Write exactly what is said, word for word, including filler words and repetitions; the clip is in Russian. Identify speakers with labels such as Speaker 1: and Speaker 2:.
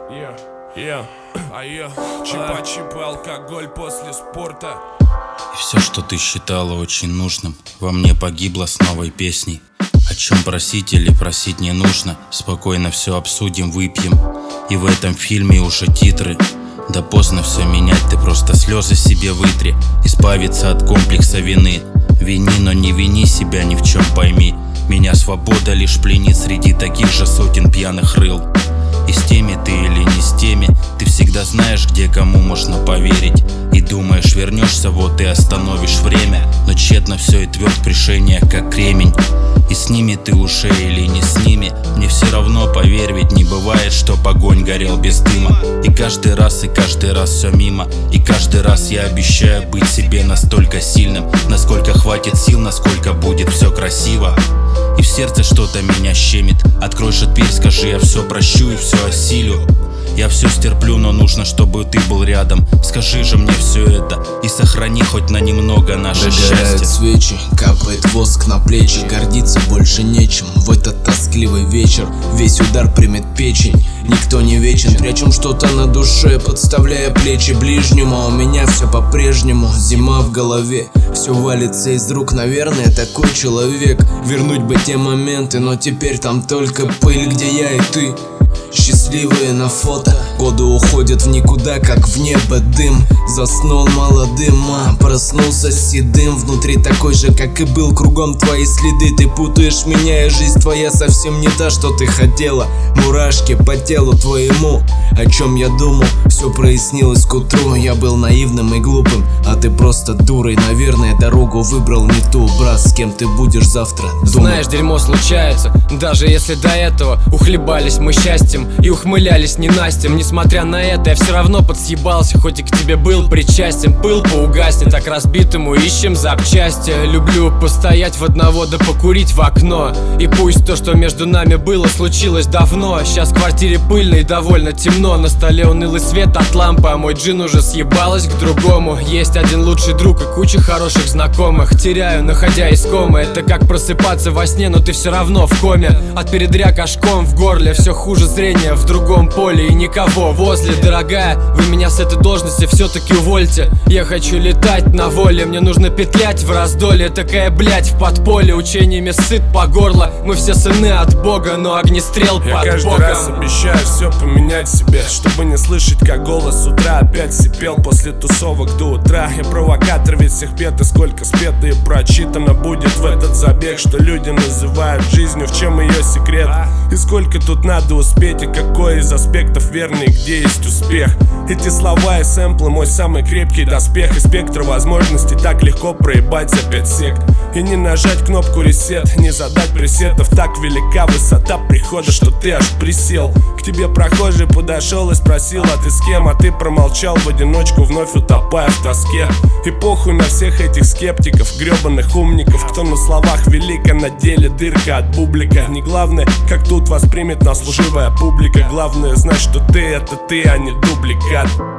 Speaker 1: Yeah, yeah, а я чипа-чипа, алкоголь после спорта.
Speaker 2: И все, что ты считала очень нужным, во мне погибло с новой песней. О чем просить или просить не нужно, спокойно все обсудим, выпьем. И в этом фильме уже титры. Да поздно все менять, ты просто слезы себе вытри. Избавиться от комплекса вины. Вини, но не вини себя ни в чем, пойми. Меня свобода лишь пленит среди таких же сотен пьяных рыл. И с теми ты или не с теми, ты всегда знаешь, где кому можно поверить. И думаешь, вернешься, вот и остановишь время. Но тщетно все и тверд в решениях, как кремень. И с ними ты уже или не с ними, мне все равно, поверь, ведь не бывает, что огонь горел без дыма. И каждый раз, и каждый раз все мимо. И каждый раз я обещаю быть себе настолько сильным, насколько хватит сил, насколько будет все красиво. И в сердце что-то меня щемит. Открой же дверь, скажи, я все прощу и все осилю. Я все стерплю, но нужно, чтобы ты был рядом. Скажи же мне все это и сохрани хоть на немного наше
Speaker 3: Догорают
Speaker 2: счастье.
Speaker 3: свечи, капает воск на плечи. Гордиться больше нечем в этот тоскливый вечер. Весь удар примет печень, никто не вечен. Прячем что-то на душе, подставляя плечи ближнему. А у меня все по-прежнему, зима в голове. Все валится из рук, наверное, такой человек. Вернуть бы те моменты, но теперь там только пыль, где я и ты. Счастливые на фото, годы уходят в никуда, как в небо дым. Заснул молодым, а проснулся седым. Внутри такой же, как и был, кругом твои следы. Ты путаешь меня, и жизнь твоя совсем не та, что ты хотела. Мурашки по телу твоему, о чем я думал, все прояснилось к утру. Я был наивным и глупым, а ты просто дурой. Наверное, дорогу выбрал не ту, брат, с кем ты будешь завтра думать.
Speaker 4: Знаешь, дерьмо случается, даже если до этого ухлебались мы счастьем и ухмылялись ненастьем. Несмотря на это, я все равно подсъебался, хоть и к тебе был причастен. Пыл поугаснет, так разбитому ищем запчасти. Люблю постоять в одного, да покурить в окно. И пусть то, что между нами было, случилось давно. Сейчас в квартире пыльно и довольно темно. На столе унылый свет от лампы, а мой джин уже съебалась к другому. Есть один лучший друг и куча хороших знакомых. Теряю, находя искомое. Это как просыпаться во сне, но ты все равно в коме. От передряг аж ком в горле, все хуже зрения в другом поле и никого возле. Дорогая, вы меня с этой должности все-таки увольте. Я хочу летать на воле, мне нужно петлять в раздоле. Такая блять в подполе, учениями сыт по горло. Мы все сыны от Бога, но огнестрел
Speaker 1: Я
Speaker 4: под
Speaker 1: каждый
Speaker 4: боком.
Speaker 1: раз обещаю все поменять в себе, чтобы не слышать, как голос с утра опять сипел после тусовок до утра. Я провокатор ведь всех бед, и сколько спето и прочитано будет в этот забег, что люди называют жизнью, в чем ее секрет. И сколько тут надо успеть, и какой из аспектов верный, где есть успех. Эти слова и сэмплы мой самый крепкий доспех. И спектр возможностей так легко проебать за пять сек. И не нажать кнопку ресет, не задать пресетов. Так велика высота прихода, что ты аж присел. К тебе прохожий подошел и спросил, а ты с кем? А ты промолчал в одиночку, вновь утопая в тоске. И похуй на всех этих скептиков, гребаных умников, кто на словах велик, а на деле дырка от бублика. Не главное, как тут воспримет нас лживая публика. Главное знать, что ты это ты, а не дубликат.